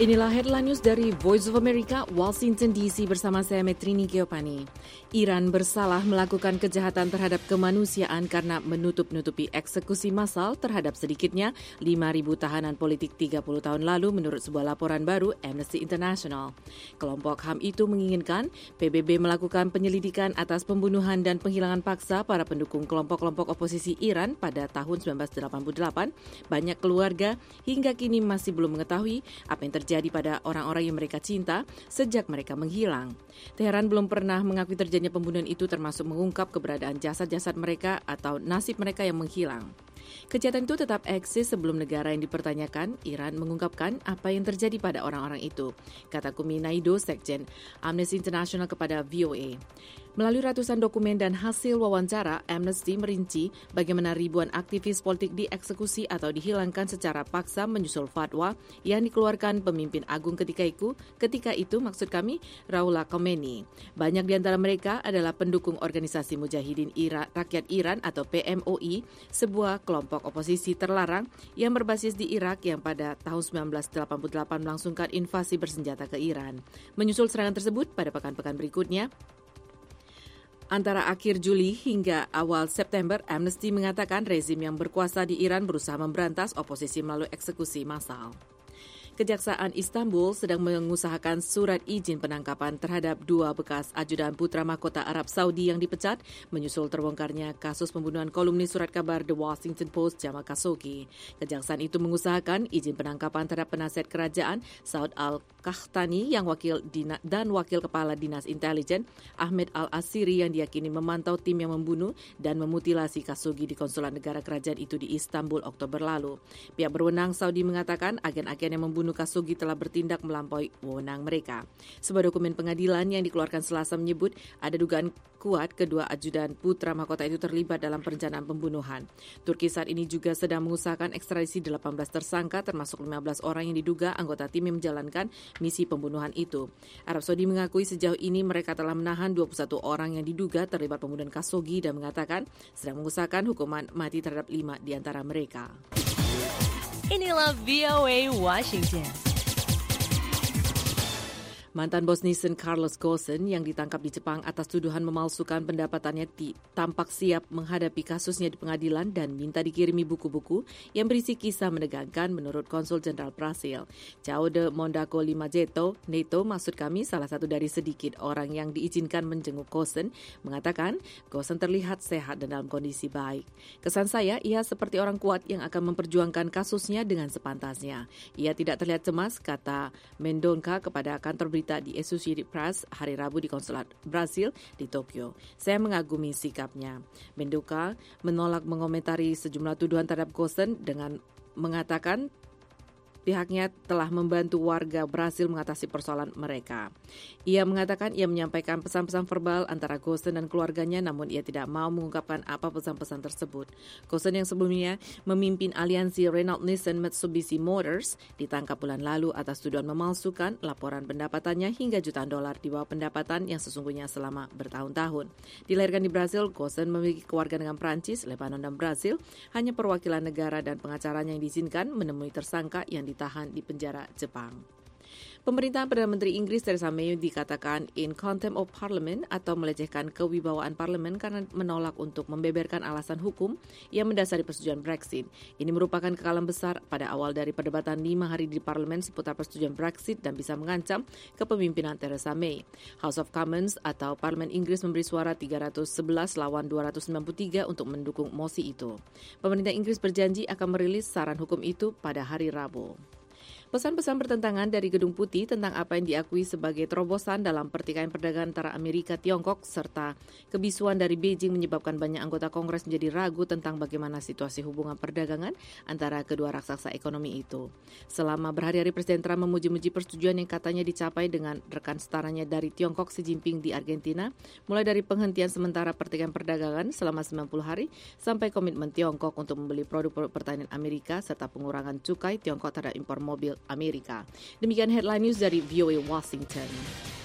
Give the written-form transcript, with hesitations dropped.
Inilah headline news dari Voice of America, Washington DC bersama saya Metrini Geopani. Iran bersalah melakukan kejahatan terhadap kemanusiaan karena menutup-nutupi eksekusi massal terhadap sedikitnya 5.000 tahanan politik 30 tahun lalu menurut sebuah laporan baru Amnesty International. Kelompok HAM itu menginginkan PBB melakukan penyelidikan atas pembunuhan dan penghilangan paksa para pendukung kelompok-kelompok oposisi Iran pada tahun 1988. Banyak keluarga hingga kini masih belum mengetahui apa yang terjadi pada orang-orang yang mereka cinta sejak mereka menghilang. Teheran belum pernah mengakui terjadinya pembunuhan itu, termasuk mengungkap keberadaan jasad-jasad mereka atau nasib mereka yang menghilang. Kejahatan itu tetap eksis sebelum negara yang dipertanyakan, Iran, mengungkapkan apa yang terjadi pada orang-orang itu, kata Kumi Naido, Sekjen Amnesty International kepada VOA. Melalui ratusan dokumen dan hasil wawancara, Amnesty merinci bagaimana ribuan aktivis politik dieksekusi atau dihilangkan secara paksa menyusul fatwa yang dikeluarkan pemimpin agung ketika itu maksud kami, Ruhollah Khomeini. Banyak di antara mereka adalah pendukung organisasi Mujahidin Rakyat Iran atau PMOI, sebuah kelompok oposisi terlarang yang berbasis di Irak yang pada tahun 1988 melangsungkan invasi bersenjata ke Iran. Menyusul serangan tersebut pada pekan-pekan berikutnya, antara akhir Juli hingga awal September, Amnesty mengatakan rezim yang berkuasa di Iran berusaha memberantas oposisi melalui eksekusi massal. Kejaksaan Istanbul sedang mengusahakan surat izin penangkapan terhadap 2 bekas ajudan putra mahkota Arab Saudi yang dipecat menyusul terbongkarnya kasus pembunuhan kolumnis surat kabar The Washington Post Jamal Khashoggi. Kejaksaan itu mengusahakan izin penangkapan terhadap penasihat kerajaan Saud Al-Qahtani yang wakil kepala dinas intelijen Ahmed Al-Asiri yang diyakini memantau tim yang membunuh dan memutilasi Khashoggi di konsulat negara kerajaan itu di Istanbul Oktober lalu. Pihak berwenang Saudi mengatakan agen-agen yang membunuh Khashoggi telah bertindak melampaui wewenang mereka. Sebuah dokumen pengadilan yang dikeluarkan Selasa menyebut ada dugaan kuat kedua ajudan putra mahkota itu terlibat dalam perencanaan pembunuhan. Turki saat ini juga sedang mengusahakan ekstradisi 18 tersangka termasuk 15 orang yang diduga anggota tim yang menjalankan misi pembunuhan itu. Arab Saudi mengakui sejauh ini mereka telah menahan 21 orang yang diduga terlibat pembunuhan Khashoggi dan mengatakan sedang mengusahakan hukuman mati terhadap 5 di antara mereka. Inilah VOA Washington. Mantan bos Nissan Carlos Ghosn yang ditangkap di Jepang atas tuduhan memalsukan pendapatannya tampak siap menghadapi kasusnya di pengadilan dan minta dikirimi buku-buku yang berisi kisah menegangkan menurut Konsul Jenderal Brasil. João de Mondaco Limajeto, Neto maksud kami salah satu dari sedikit orang yang diizinkan menjenguk Ghosn, mengatakan Ghosn terlihat sehat dan dalam kondisi baik. Kesan saya, ia seperti orang kuat yang akan memperjuangkan kasusnya dengan sepantasnya. Ia tidak terlihat cemas, kata Mendonca kepada kantor berita di Associated Press hari Rabu di konsulat Brasil di Tokyo. Saya mengagumi sikapnya. Mendonca menolak mengomentari sejumlah tuduhan terhadap Ghosn dengan mengatakan pihaknya telah membantu warga Brasil mengatasi persoalan mereka. Ia mengatakan ia menyampaikan pesan-pesan verbal antara Ghosn dan keluarganya, namun ia tidak mau mengungkapkan apa pesan-pesan tersebut. Ghosn yang sebelumnya memimpin aliansi Renault Nissan Mitsubishi Motors ditangkap bulan lalu atas tuduhan memalsukan laporan pendapatannya hingga jutaan dolar di bawah pendapatan yang sesungguhnya selama bertahun-tahun. Dilahirkan di Brasil, Ghosn memiliki keluarga dengan Prancis, Lebanon, dan Brasil. Hanya perwakilan negara dan pengacaranya yang diizinkan menemui tersangka yang ditahan di penjara Jepang. Pemerintahan Perdana Menteri Inggris Theresa May dikatakan in contempt of parliament atau melecehkan kewibawaan parlemen karena menolak untuk membeberkan alasan hukum yang mendasari persetujuan Brexit. Ini merupakan kekalahan besar pada awal dari perdebatan 5 hari di parlemen seputar persetujuan Brexit dan bisa mengancam kepemimpinan Theresa May. House of Commons atau Parlemen Inggris memberi suara 311 lawan 293 untuk mendukung mosi itu. Pemerintah Inggris berjanji akan merilis saran hukum itu pada hari Rabu. Pesan-pesan bertentangan dari Gedung Putih tentang apa yang diakui sebagai terobosan dalam pertikaian perdagangan antara Amerika Tiongkok serta kebisuan dari Beijing menyebabkan banyak anggota Kongres menjadi ragu tentang bagaimana situasi hubungan perdagangan antara kedua raksasa ekonomi itu. Selama berhari-hari Presiden Trump memuji-muji persetujuan yang katanya dicapai dengan rekan setaranya dari Tiongkok Xi Jinping di Argentina, mulai dari penghentian sementara pertikaian perdagangan selama 90 hari sampai komitmen Tiongkok untuk membeli produk-produk pertanian Amerika serta pengurangan cukai Tiongkok terhadap impor mobil Amerika. Demikian headline news dari VOA Washington.